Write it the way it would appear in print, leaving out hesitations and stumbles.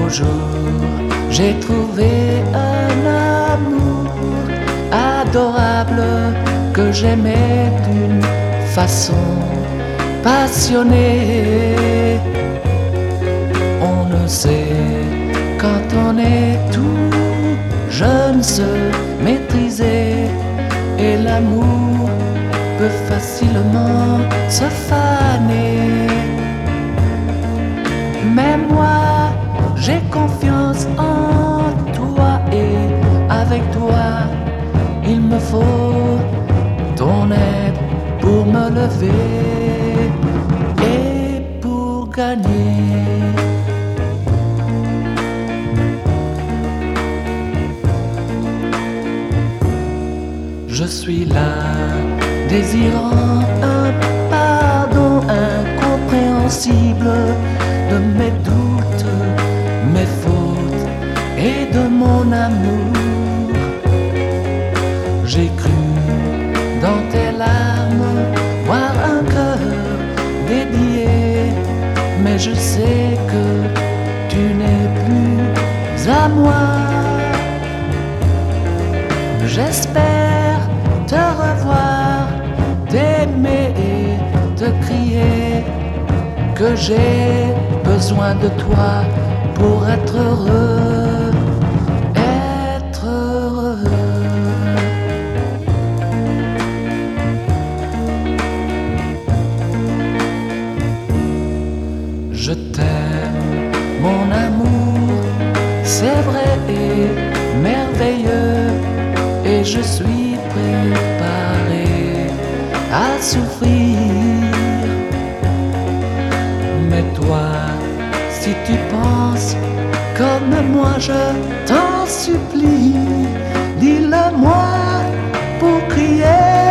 beau jour, j'ai trouvé un amour adorable que j'aimais d'une façon passionnée. On ne sait quand on est tout jeune se maîtriser, et l'amour peut facilement se faner. Mais moi, j'ai confiance en toi, et avec toi, il me faut ton aide pour me lever et pour gagner. Je suis là, désirant un pardon incompréhensible de mes doutes, mes fautes et de mon amour. J'ai cru dans tes larmes voir un cœur dédié, mais je sais que tu n'es plus à moi. J'espère te revoir, t'aimer et te crier que j'ai besoin de toi pour être heureux, être heureux. Je t'aime, mon amour, c'est vrai et merveilleux, et je suis préparé à souffrir. Mais toi, si tu penses comme moi, je t'en supplie, dis-le-moi pour crier